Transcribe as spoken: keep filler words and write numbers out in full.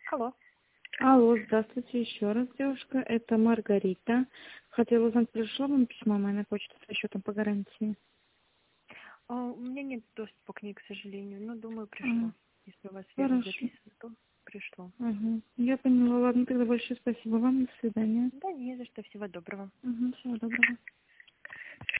Алло. Алло, здравствуйте еще раз, девушка. Это Маргарита. Хотела узнать, пришло вам письмо на почту со счетом по гарантии? А, у меня нет доступа к ней, к сожалению, но думаю, А, пришло. Если у вас верно хорошо. записано, то пришло. Ага. Я поняла. Ладно, тогда большое спасибо вам. До свидания. Да, не за что. Всего доброго. Угу, всего доброго.